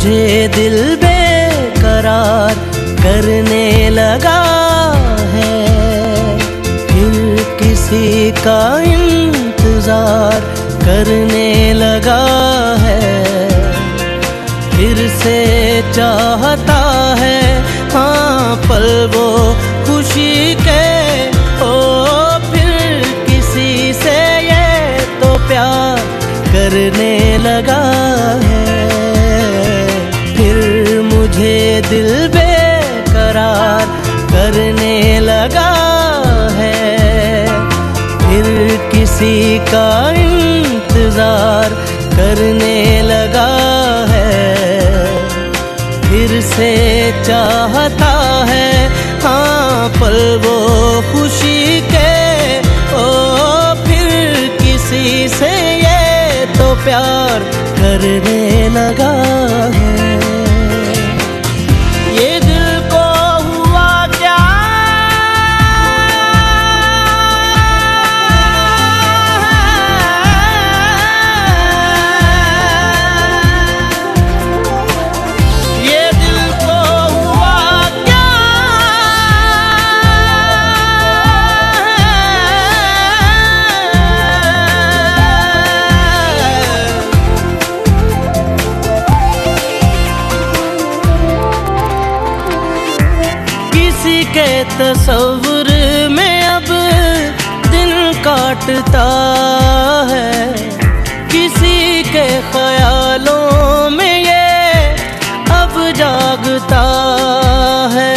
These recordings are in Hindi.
मुझे दिल बेकरार करने लगा है। फिर किसी का इंतजार करने लगा है। फिर से चाहता है हाँ पल वो खुशी के। ओ फिर किसी से ये तो प्यार करने लगा है। फिर मुझे दिल बेकरार करने लगा है। फिर किसी का इंतजार करने लगा है। फिर से चाहता है हाँ पल वो खुशी के। ओ फिर किसी से ये तो प्यार करने लगा है। ये दिल को हुआ क्या ये दिल को हुआ क्या किसी के तस्वुर में अब दिन काटता है। किसी के ख्यालों में ये अब जागता है।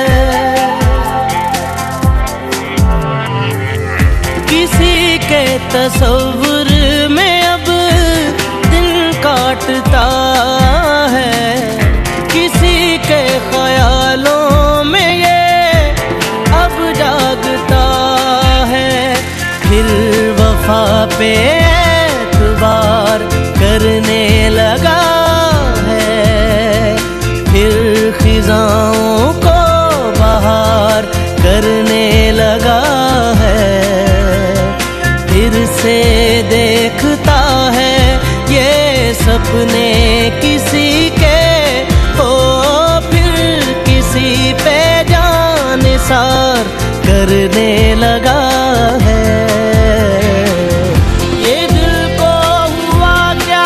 किसी के तस्वुर में अब दिन काटता है। किसी के ख्यालों में ये अब जागता है। फिर वफा पे एतबार करने लगा है। फिर खिजाओं को बहार करने लगा है। फिर से देखता है ये सपने किसी के। ओ फिर किसी पे जान निसार करने लगा है। ये दिल को हुआ क्या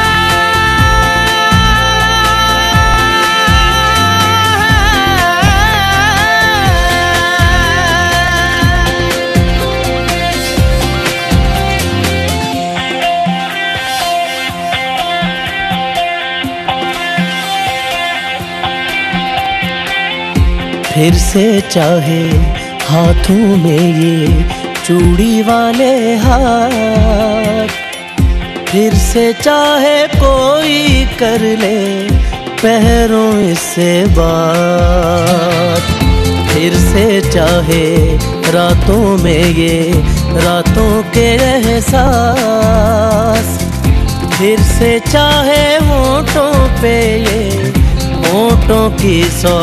फिर से चाहे हाथों में ये चूड़ी वाले हाथ। फिर से चाहे कोई कर ले पैरों इससे बात। फिर से चाहे रातों में ये रातों के एहसास। फिर से चाहे होठों पे ये होठों की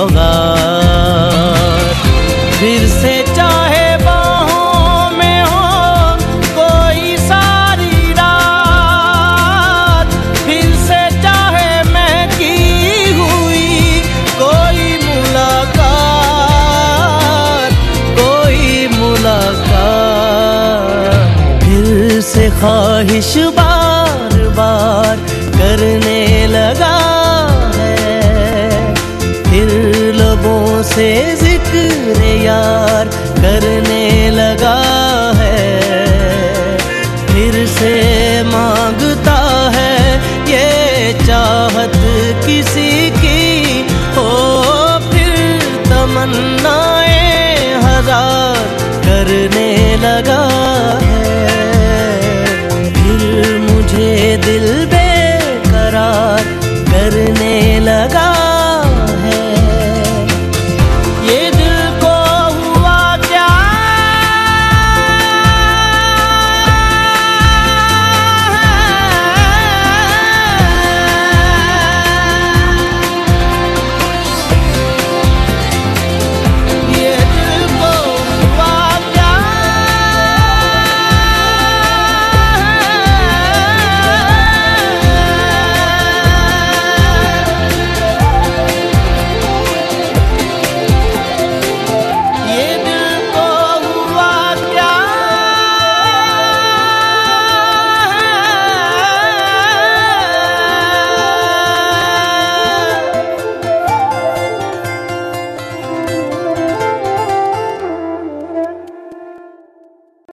सौगात। फिर से चाहे बाहों में हो कोई सारी रात। फिर से चाहे महकी हुई कोई मुलाकात कोई मुलाकात। फिर से ख्वाहिश